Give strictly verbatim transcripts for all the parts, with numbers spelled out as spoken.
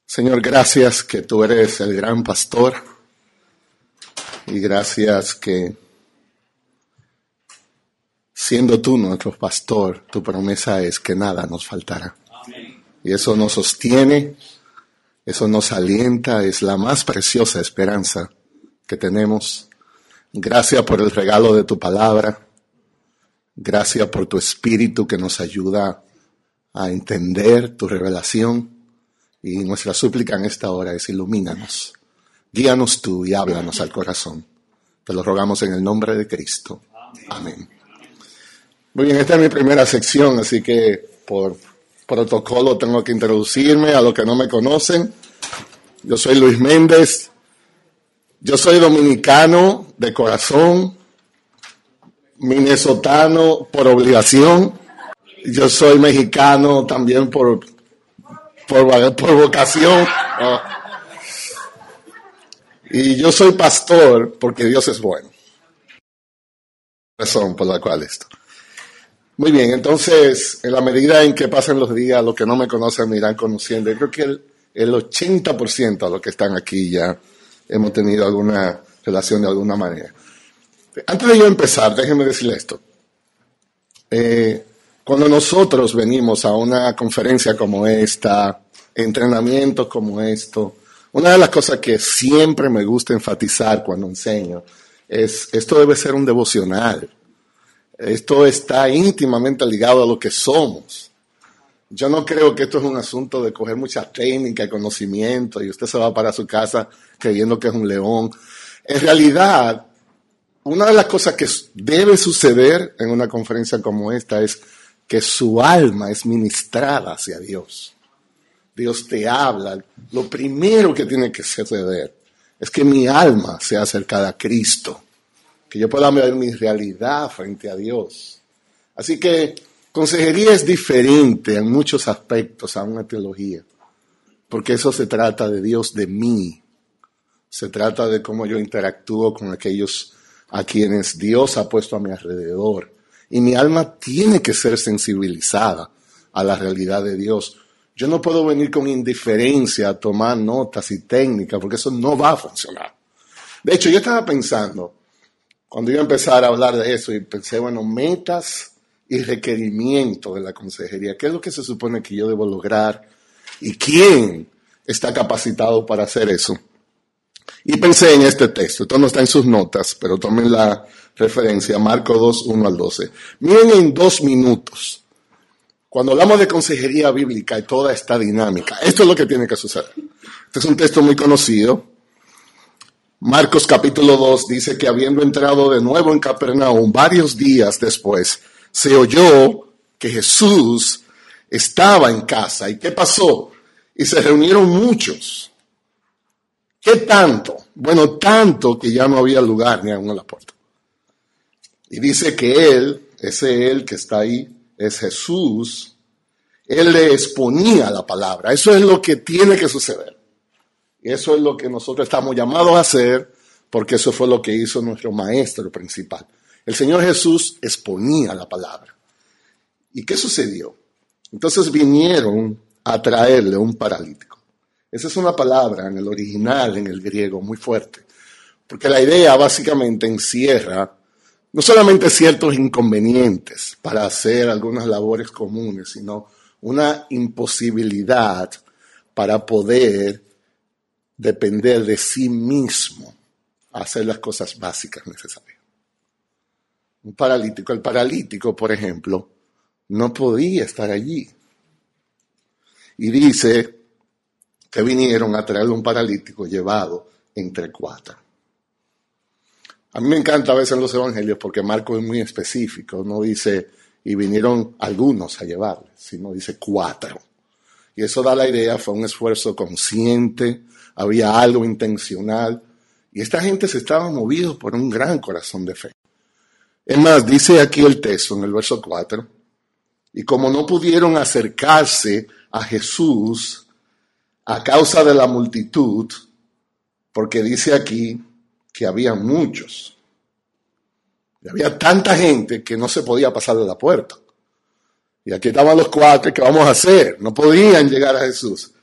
Señor, gracias que tú eres el gran pastor y gracias que siendo tú nuestro pastor, tu promesa es que nada nos faltará. Amén. Y eso nos sostiene, eso nos alienta, es la más preciosa esperanza que tenemos. Gracias por el regalo de tu palabra, gracias por tu espíritu que nos ayuda a entender tu revelación. Y nuestra súplica en esta hora es ilumínanos, guíanos tú y háblanos al corazón. Te lo rogamos en el nombre de Cristo. Amén. Muy bien, esta es mi primera sección, así que por protocolo tengo que introducirme a los que no me conocen. Yo soy Luis Méndez, yo soy dominicano de corazón, minnesotano por obligación, yo soy mexicano también por... Por, por vocación. Oh. Y yo soy pastor porque Dios es bueno. Razón por la cual esto. Muy bien, entonces, en la medida en que pasen los días, los que no me conocen me irán conociendo. Yo creo que el, el ochenta por ciento de los que están aquí ya hemos tenido alguna relación de alguna manera. Antes de yo empezar, déjenme decirle esto. Eh, Cuando nosotros venimos a una conferencia como esta, entrenamientos como esto, una de las cosas que siempre me gusta enfatizar cuando enseño es, esto debe ser un devocional. Esto está íntimamente ligado a lo que somos. Yo no creo que esto es un asunto de coger mucha técnica y conocimiento y usted se va para su casa creyendo que es un león. En realidad, una de las cosas que debe suceder en una conferencia como esta es que su alma es ministrada hacia Dios. Dios te habla. Lo primero que tiene que suceder es que mi alma sea acercada a Cristo, que yo pueda ver mi realidad frente a Dios. Así que consejería es diferente en muchos aspectos a una teología, porque eso se trata de Dios, de mí. Se trata de cómo yo interactúo con aquellos a quienes Dios ha puesto a mi alrededor. Y mi alma tiene que ser sensibilizada a la realidad de Dios. Yo no puedo venir con indiferencia a tomar notas y técnicas, porque eso no va a funcionar. De hecho, yo estaba pensando, cuando iba a empezar a hablar de eso, y pensé, bueno, metas y requerimientos de la consejería. ¿Qué es lo que se supone que yo debo lograr? ¿Y quién está capacitado para hacer eso? Y pensé en este texto. Esto no está en sus notas, pero tomen la referencia, Marcos dos, uno al doce. Miren en dos minutos, cuando hablamos de consejería bíblica y toda esta dinámica, esto es lo que tiene que suceder. Este es un texto muy conocido. Marcos capítulo dos dice que habiendo entrado de nuevo en Capernaum, varios días después, se oyó que Jesús estaba en casa. ¿Y qué pasó? Y se reunieron muchos. ¿Qué tanto? Bueno, tanto que ya no había lugar ni aún en la puerta. Y dice que él, ese él que está ahí, es Jesús, él le exponía la palabra. Eso es lo que tiene que suceder. Y eso es lo que nosotros estamos llamados a hacer, porque eso fue lo que hizo nuestro maestro principal. El Señor Jesús exponía la palabra. ¿Y qué sucedió? Entonces vinieron a traerle un paralítico. Esa es una palabra en el original, en el griego, muy fuerte. Porque la idea básicamente encierra no solamente ciertos inconvenientes para hacer algunas labores comunes, sino una imposibilidad para poder depender de sí mismo a hacer las cosas básicas necesarias. Un paralítico, el paralítico, por ejemplo, no podía estar allí. Y dice que vinieron a traerle un paralítico llevado entre cuatro. A mí me encanta a veces en los evangelios porque Marcos es muy específico, no dice, y vinieron algunos a llevarle, sino dice cuatro. Y eso da la idea, fue un esfuerzo consciente, había algo intencional, y esta gente se estaba movido por un gran corazón de fe. Es más, dice aquí el texto en el verso cuatro, y como no pudieron acercarse a Jesús a causa de la multitud, porque dice aquí que había muchos. Y había tanta gente que no se podía pasar de la puerta. Y aquí estaban los cuatro, ¿qué vamos a hacer? No podían llegar a Jesús.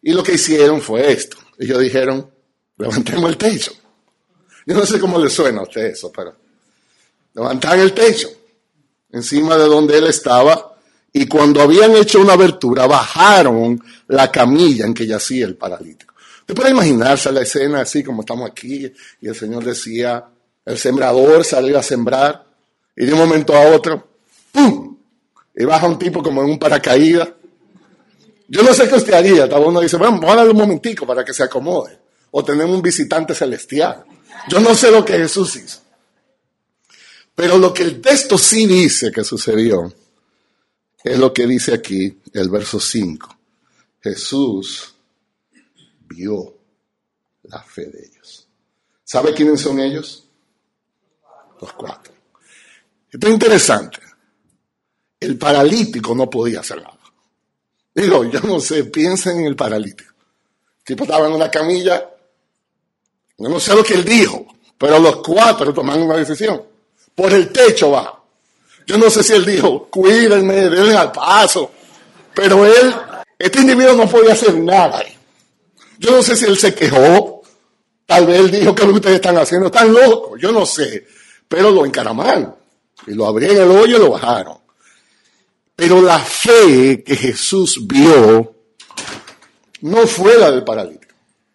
Y lo que hicieron fue esto. Ellos dijeron, levantemos el techo. Yo no sé cómo le suena a usted eso, pero levantaron el techo encima de donde él estaba, y cuando habían hecho una abertura, bajaron la camilla en que yacía el paralítico. Usted puede imaginarse la escena así como estamos aquí, y el Señor decía, el sembrador salió a sembrar, y de un momento a otro, ¡pum!, y baja un tipo como en un paracaídas. Yo no sé qué usted haría. Tal vez uno dice, bueno, vamos a darle un momentico para que se acomode. O tenemos un visitante celestial. Yo no sé lo que Jesús hizo. Pero lo que el texto sí dice que sucedió es lo que dice aquí el verso cinco. Jesús vio la fe de ellos. ¿Sabe quiénes son ellos? Los cuatro. Esto es interesante. El paralítico no podía hacer nada. Digo, yo no sé, piensen en el paralítico. El tipo estaba en una camilla, yo no sé lo que él dijo, pero los cuatro tomaron una decisión. Por el techo va. Yo no sé si él dijo, cuídenme, denle al paso. Pero él, este individuo no podía hacer nada. Yo no sé si él se quejó. Tal vez él dijo, ¿qué es lo que ustedes están haciendo? Están locos, yo no sé. Pero lo encaramaron. Y lo abrieron el hoyo y lo bajaron. Pero la fe que Jesús vio no fue la del paralítico.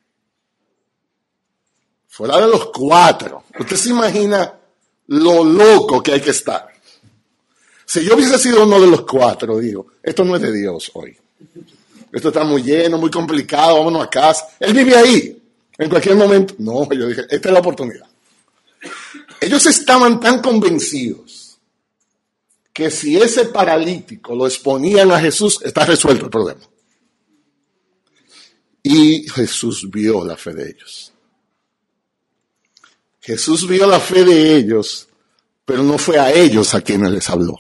Fue la de los cuatro. Usted se imagina lo loco que hay que estar. Si yo hubiese sido uno de los cuatro, digo, esto no es de Dios hoy. Esto está muy lleno, muy complicado, vámonos a casa. Él vive ahí. En cualquier momento. No, yo dije, esta es la oportunidad. Ellos estaban tan convencidos que si ese paralítico lo exponían a Jesús, está resuelto el problema. Y Jesús vio la fe de ellos. Jesús vio la fe de ellos, pero no fue a ellos a quienes les habló.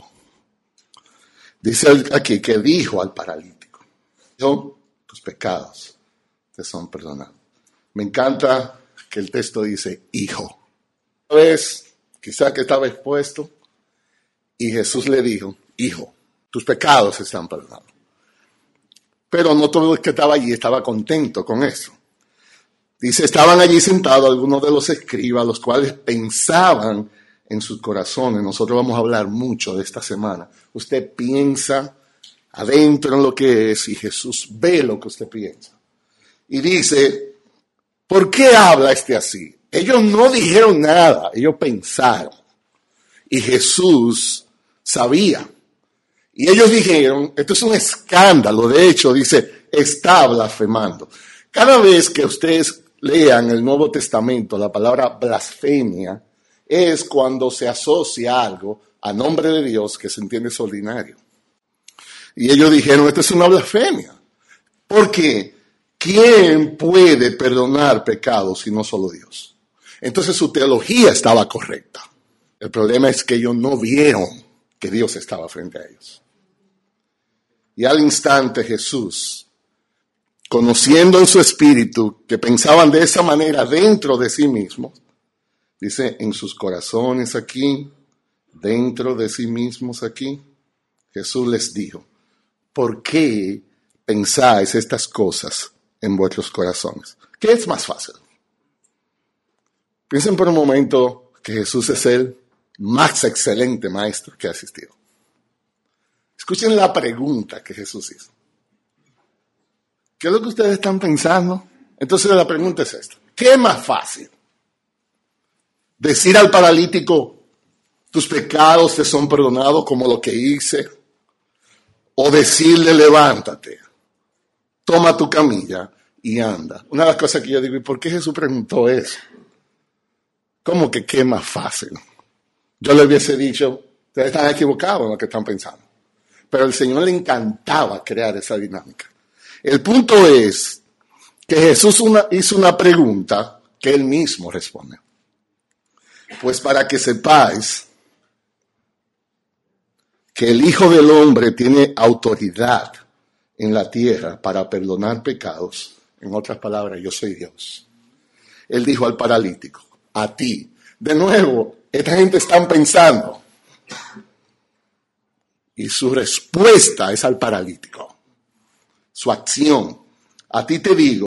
Dice aquí que dijo al paralítico, yo, tus pecados te son perdonados. Me encanta que el texto dice, hijo. Una vez, quizá que estaba expuesto, y Jesús le dijo, hijo, tus pecados están perdonados. Pero no todo el que estaba allí estaba contento con eso. Dice, estaban allí sentados algunos de los escribas, los cuales pensaban en sus corazones. Nosotros vamos a hablar mucho de esta semana. Usted piensa adentro en lo que es y Jesús ve lo que usted piensa. Y dice, ¿por qué habla este así? Ellos no dijeron nada, ellos pensaron. Y Jesús sabía. Y ellos dijeron, esto es un escándalo. De hecho, dice, está blasfemando. Cada vez que ustedes lean el Nuevo Testamento, la palabra blasfemia es cuando se asocia algo a nombre de Dios que se entiende es ordinario. Y ellos dijeron, esto es una blasfemia. ¿Por qué? ¿Quién puede perdonar pecados si no solo Dios? Entonces su teología estaba correcta. El problema es que ellos no vieron que Dios estaba frente a ellos. Y al instante Jesús, conociendo en su espíritu que pensaban de esa manera dentro de sí mismos, dice, en sus corazones aquí, dentro de sí mismos aquí, Jesús les dijo, ¿por qué pensáis estas cosas en vuestros corazones? ¿Qué es más fácil? Piensen por un momento que Jesús es el más excelente maestro que ha existido. Escuchen la pregunta que Jesús hizo. ¿Qué es lo que ustedes están pensando? Entonces la pregunta es esta. ¿Qué es más fácil? ¿Decir al paralítico, tus pecados te son perdonados como lo que hice? ¿O decirle, levántate, toma tu camilla y anda? Una de las cosas que yo digo, ¿y por qué Jesús preguntó eso? ¿Cómo que qué es más fácil? Yo le hubiese dicho, ustedes están equivocados en lo que están pensando. Pero al Señor le encantaba crear esa dinámica. El punto es que Jesús una, hizo una pregunta que él mismo responde. Pues para que sepáis que el Hijo del Hombre tiene autoridad en la tierra para perdonar pecados. En otras palabras, yo soy Dios. Él dijo al paralítico, a ti. De nuevo, esta gente está pensando. Y su respuesta es al paralítico. Su acción. A ti te digo,